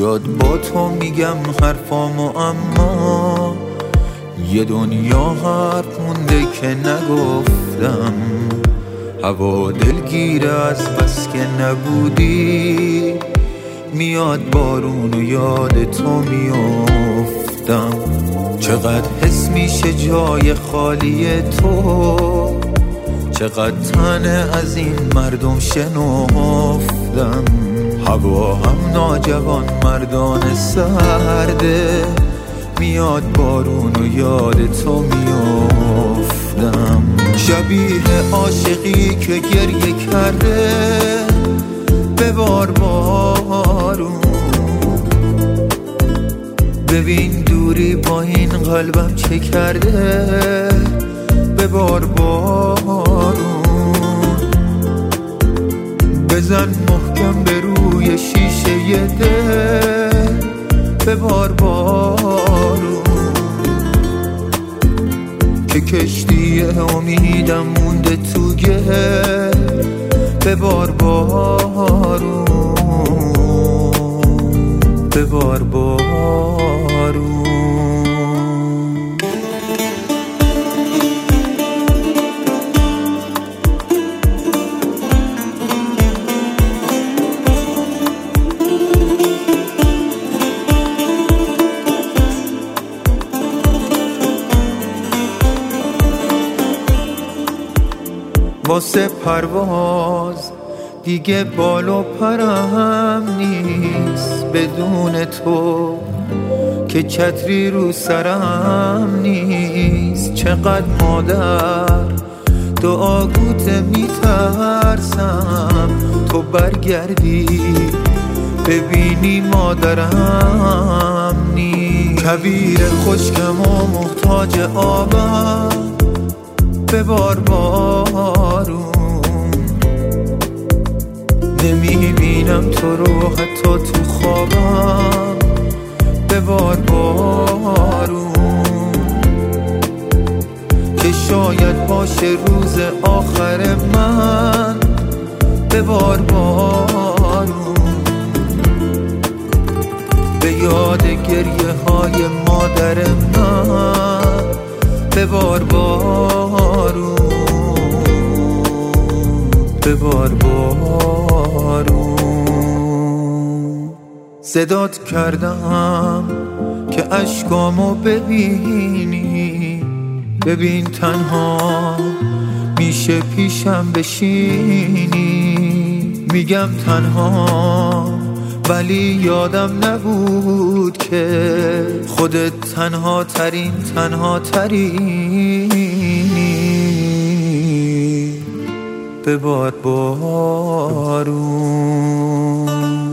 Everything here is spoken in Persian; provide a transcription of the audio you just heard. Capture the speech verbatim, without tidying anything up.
زیاد با تو میگم حرفامو، اما یه دنیا حرف مونده که نگفتم. هوا دلگیره از بس که نبودی، میاد بارون و یاد تو میافتم. چقدر حس میشه جای خالی تو، چقدر تنه از این مردم شنفتم. هوا هم ناجوان مردان سرده، میاد بارون و یاد تو میافتم. شبیه عاشقی که گریه کرده ببار بارون، ببین دوری با این قلبم چه کرده ببار بارون. بزن محکم به روی شیشه ی دل ببار بارون، که کشتی امیدم مونده تو گل ببار بارون، ببار بارون. واسه پرواز دیگه بال و پرم نیست بدون تو، که چتری رو سرم نیست. چقدر مادر دعاگوت میترسم تو برگردی ببینی مادرم نیست. کویر خشکم و محتاج آبم ببار بارون، نمیبینم تو رو حتی تو خوابم ببار بارون، که شاید باشه روز آخر من ببار بارون. به یاد گریه های مادر من ببار بارون، ببار بارون. صدات کردم که اشکامو ببینی، ببین تنها میشه پیشم بشینی. میگم تنها ولی یادم نبود که خودت تنها ترین تنها ترینی ببار بارون.